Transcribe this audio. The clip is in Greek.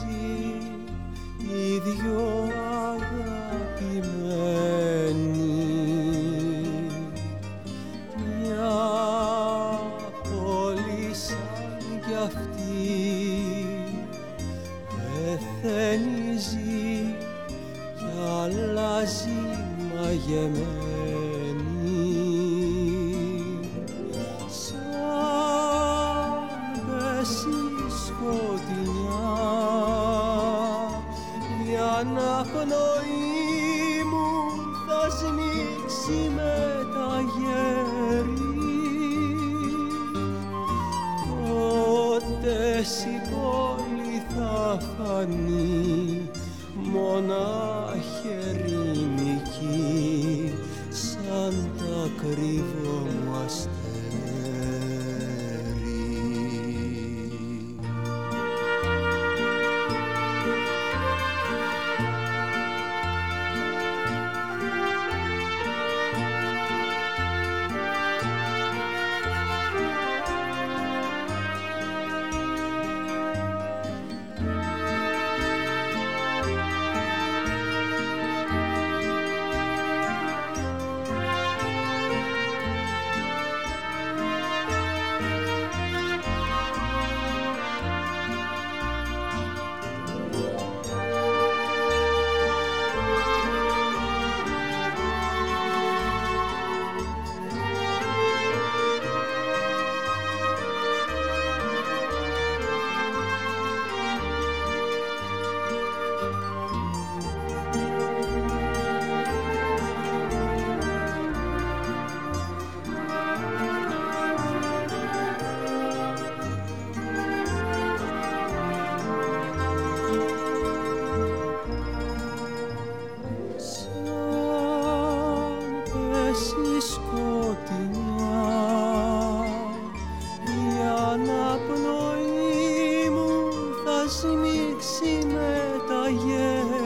μαζί οι δυο αγαπημένοι. Μια πόλη σαν κι αυτή πεθαίνει, ζει κι αλλάζει μαγεμένη. Σαν πέσει σκοτεινιά η αναπνοή μου θα σμίξει με τα γέρη. Τότε η πόλη θα φανεί μονάχη ερημική σαν τα κρύβω μου αστέρι. Σμίξει με τα γέρη.